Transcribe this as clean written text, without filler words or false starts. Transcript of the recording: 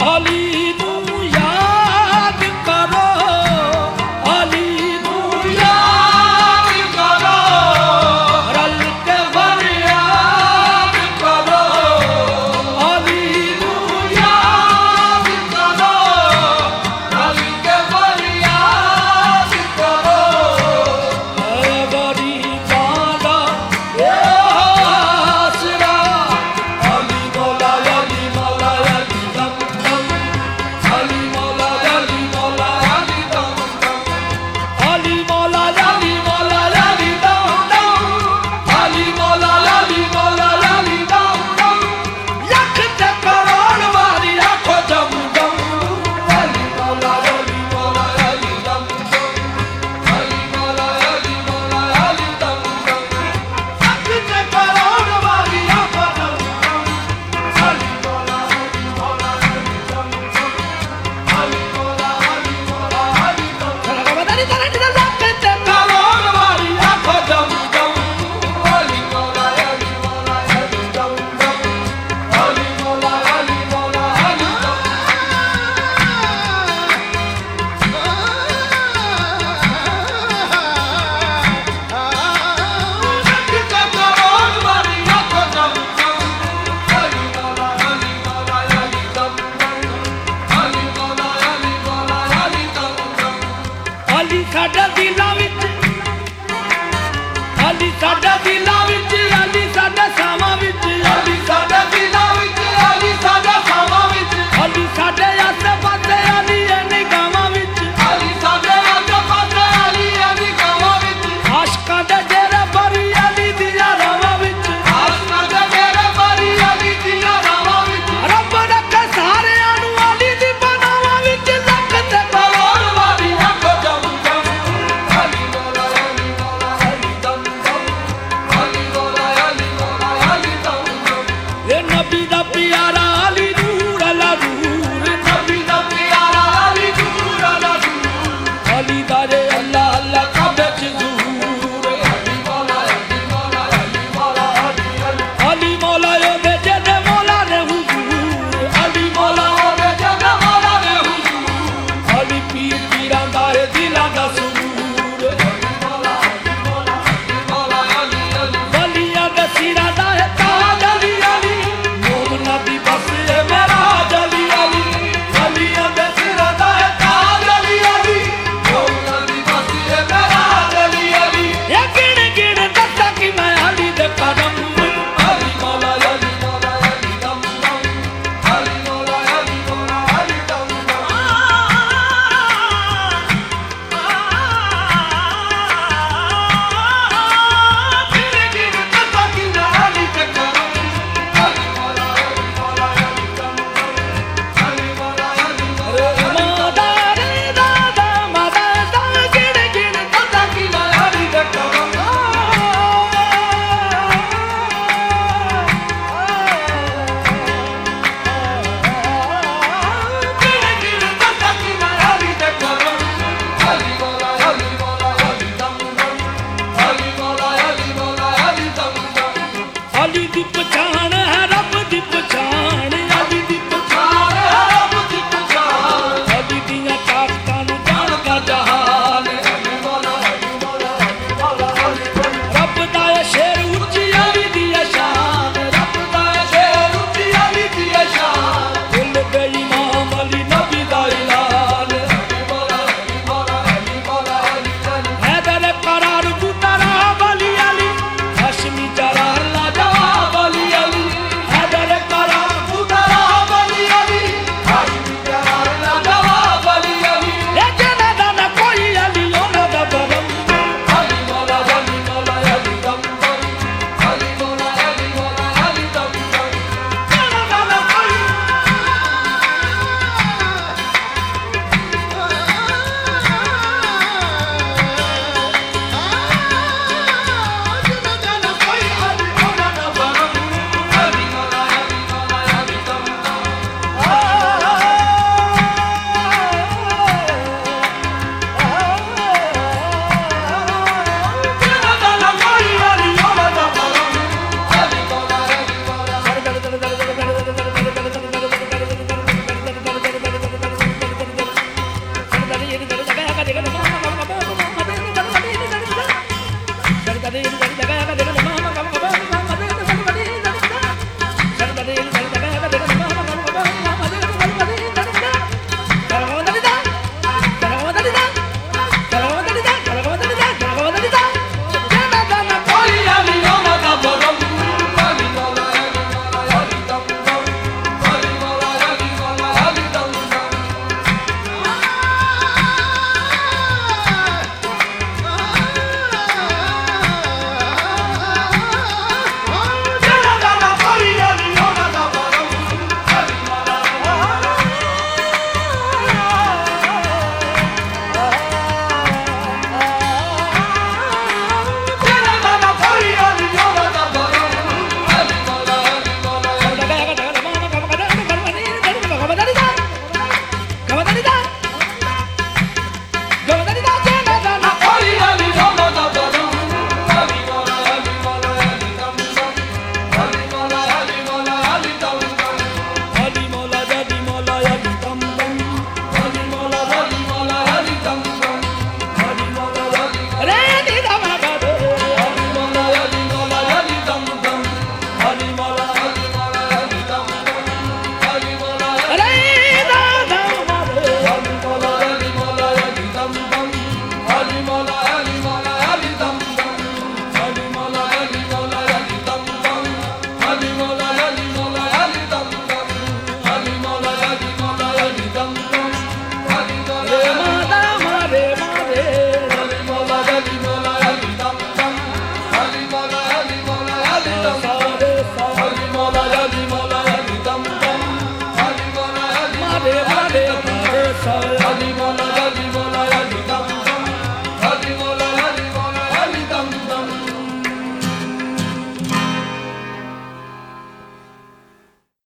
अली नू याद करो, अली नू याद करो, रल के फरियाद करो, अली नू याद करो, रल के फरियाद करो। ऐ गरीबां दा आसरा, अली मौला अली मौला अली दम दम, अली मौला अली मौला अली दम दम, अली मौला अली मौला अली दम दम, अली मौला अली मौला अली दम दम, लख ते करोड़ वारी आखो जम जम, अली मौला अली मौला अली दम दम, अली मौला अली मौला अली दम दम, लख ते करोड़ वारी आखो जम जम, अली मौला अली मौला अली दम दम, अली मौला अली मौला अली दम दम, लख ते करोड़ वारी आखो जम जम, अली मौला अली मौला अली दम दम, अली मौला अली मौला अली दम अली साडा